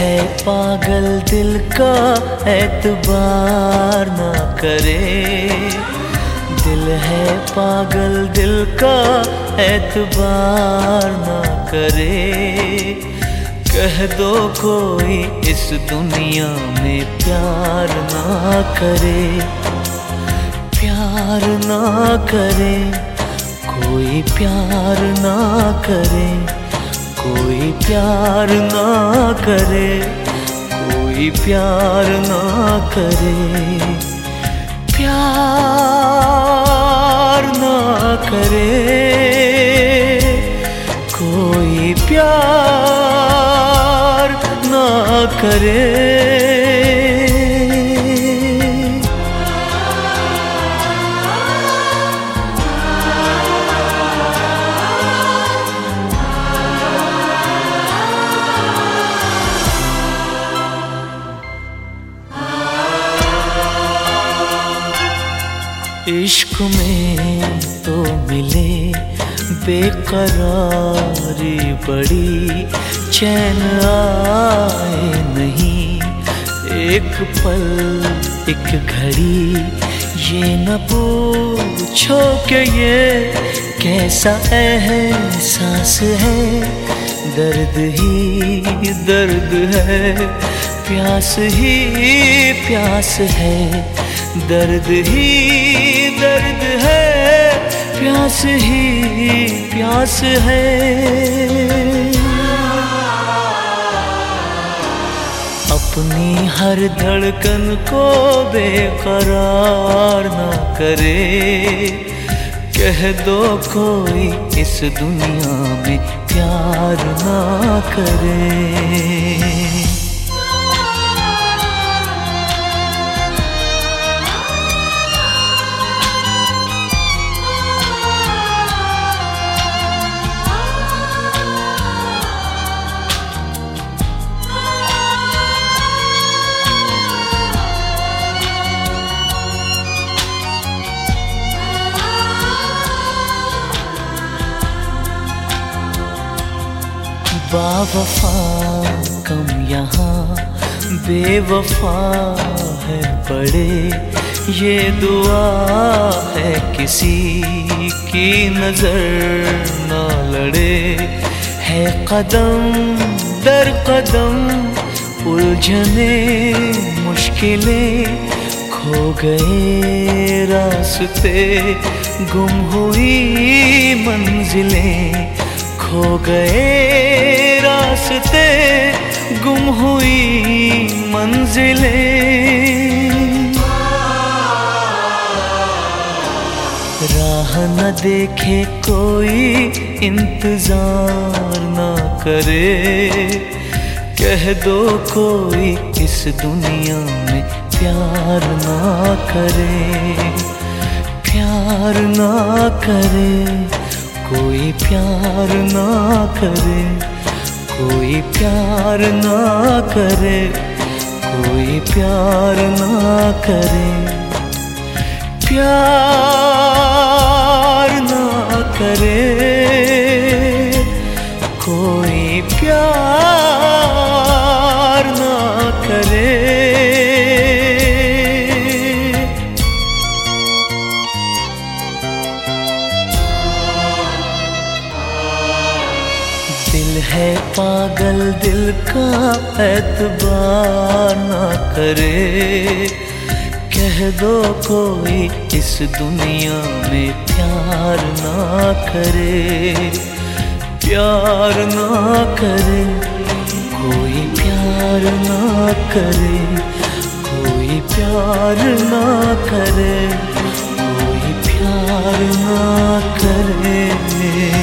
है पागल दिल का एतबार ना करे। दिल है पागल दिल का एतबार ना करे। कह दो कोई इस दुनिया में प्यार ना करे। प्यार ना करे कोई, प्यार ना करे कोई, प्यार ना करे कोई, प्यार ना करे। प्यार ना करे कोई, प्यार ना करे। इश्क में तो मिले बेकरारी बड़ी, चैन आए नहीं एक पल एक घड़ी। ये न पूछो कि ये कैसा एहसास है, दर्द ही दर्द है, प्यास ही प्यास है। दर्द ही दर्द है, प्यास ही प्यास है। अपनी हर धड़कन को बेकरार ना करे। कह दो कोई इस दुनिया में प्यार ना करे। बावफा कम यहाँ बेवफा है बड़े। ये दुआ है किसी की नजर ना लड़े। है कदम दर कदम उलझने मुश्किलें, खो गए रास्ते गुम हुई मंजिलें। खो गए रास्ते गुम हुई मंजिलें। राह न देखे कोई इंतजार ना करे। कह दो कोई इस दुनिया में प्यार ना करे। प्यार ना करे कोई, प्यार ना करे कोई, प्यार ना करे कोई, प्यार ना करे। प्यार ना करे कोई, प्यार ना करे। दिल है पागल दिल का एतबार ना करे। कह दो कोई इस दुनिया में प्यार ना करे। प्यार ना करे कोई, प्यार ना करे कोई, प्यार ना करे कोई, प्यार ना करे।